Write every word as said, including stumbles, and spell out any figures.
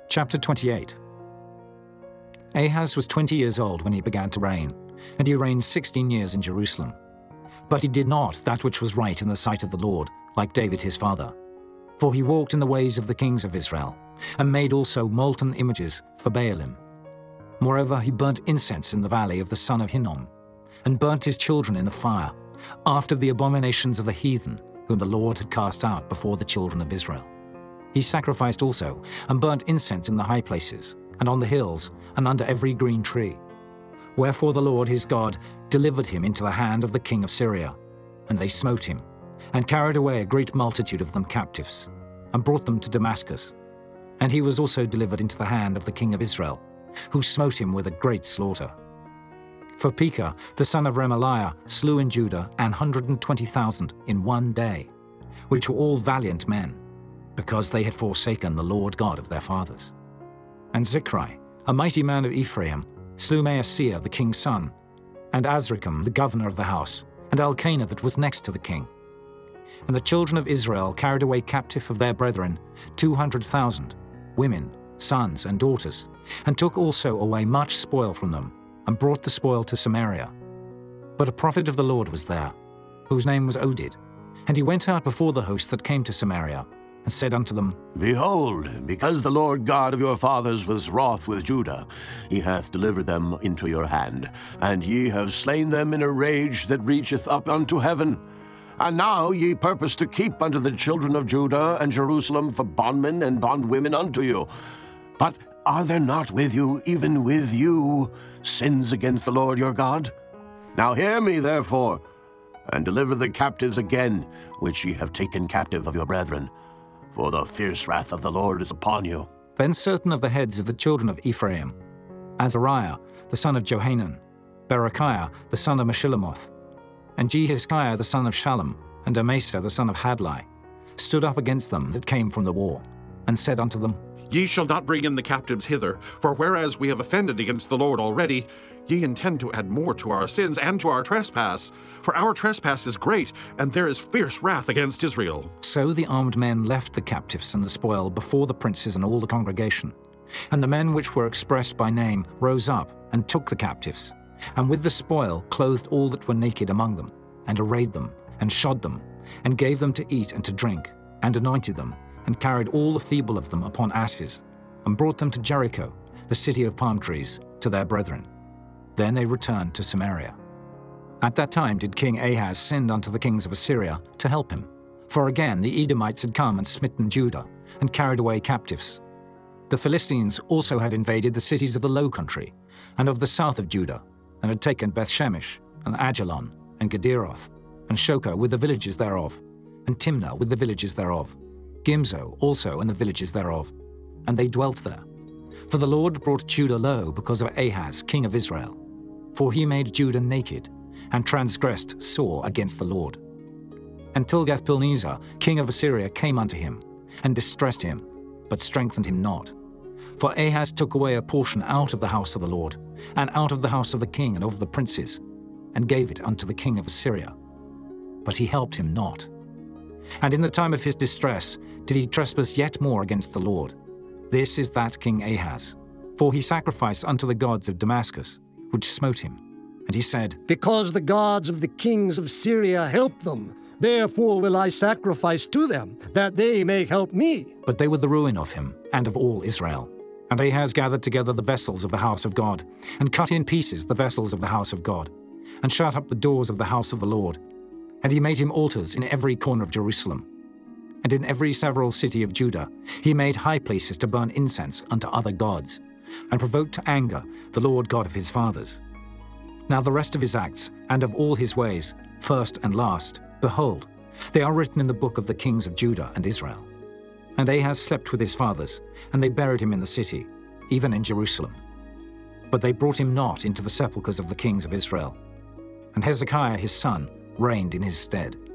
Chapter twenty-eight. Ahaz was twenty years old when he began to reign, and he reigned sixteen years in Jerusalem. But he did not that which was right in the sight of the Lord, like David his father. For he walked in the ways of the kings of Israel, and made also molten images for Baalim. Moreover, he burnt incense in the valley of the son of Hinnom, and burnt his children in the fire, after the abominations of the heathen, whom the Lord had cast out before the children of Israel. He sacrificed also, and burnt incense in the high places, and on the hills, and under every green tree. Wherefore the Lord his God delivered him into the hand of the king of Syria, and they smote him, and carried away a great multitude of them captives, and brought them to Damascus. And he was also delivered into the hand of the king of Israel, who smote him with a great slaughter. For Pekah, the son of Remaliah, slew in Judah an hundred and twenty thousand in one day, which were all valiant men, because they had forsaken the Lord God of their fathers. And Zichri, a mighty man of Ephraim, slew Maaseiah the king's son, and Azrikam the governor of the house, and Elkanah that was next to the king. And the children of Israel carried away captive of their brethren two hundred thousand, women, sons, and daughters, and took also away much spoil from them, and brought the spoil to Samaria. But a prophet of the Lord was there, whose name was Oded, and he went out before the host that came to Samaria, and said unto them, Behold, because the Lord God of your fathers was wroth with Judah, he hath delivered them into your hand, and ye have slain them in a rage that reacheth up unto heaven. And now ye purpose to keep unto the children of Judah and Jerusalem for bondmen and bondwomen unto you. But are there not with you, even with you, sins against the Lord your God? Now hear me, therefore, and deliver the captives again, which ye have taken captive of your brethren. For the fierce wrath of the Lord is upon you. Then certain of the heads of the children of Ephraim, Azariah the son of Johanan, Berechiah the son of Meshillemoth, and Jehiskiah the son of Shallum, and Amasa the son of Hadlai, stood up against them that came from the war, and said unto them, Ye shall not bring in the captives hither, for whereas we have offended against the Lord already, ye intend to add more to our sins and to our trespass. For our trespass is great, and there is fierce wrath against Israel. So the armed men left the captives and the spoil before the princes and all the congregation. And the men which were expressed by name rose up and took the captives, and with the spoil clothed all that were naked among them, and arrayed them, and shod them, and gave them to eat and to drink, and anointed them, and carried all the feeble of them upon asses, and brought them to Jericho, the city of palm trees, to their brethren. Then they returned to Samaria. At that time did King Ahaz send unto the kings of Assyria to help him, for again the Edomites had come and smitten Judah, and carried away captives. The Philistines also had invaded the cities of the low country, and of the south of Judah, and had taken Bethshemesh, and Ajalon, and Gederoth, and Shoka with the villages thereof, and Timnah with the villages thereof, Gimzo also and the villages thereof, and they dwelt there. For the Lord brought Judah low because of Ahaz king of Israel, for he made Judah naked, and transgressed sore against the Lord. And Tilgath-Pilneser king of Assyria came unto him, and distressed him, but strengthened him not. For Ahaz took away a portion out of the house of the Lord, and out of the house of the king and of the princes, and gave it unto the king of Assyria. But he helped him not. And in the time of his distress did he trespass yet more against the Lord. This is that King Ahaz. For he sacrificed unto the gods of Damascus, which smote him. And he said, Because the gods of the kings of Syria help them, therefore will I sacrifice to them, that they may help me. But they were the ruin of him, and of all Israel. And Ahaz gathered together the vessels of the house of God, and cut in pieces the vessels of the house of God, and shut up the doors of the house of the Lord. And he made him altars in every corner of Jerusalem. And in every several city of Judah he made high places to burn incense unto other gods, and provoked to anger the Lord God of his fathers. Now the rest of his acts, and of all his ways, first and last, behold, they are written in the book of the kings of Judah and Israel. And Ahaz slept with his fathers, and they buried him in the city, even in Jerusalem. But they brought him not into the sepulchres of the kings of Israel. And Hezekiah his son reigned in his stead.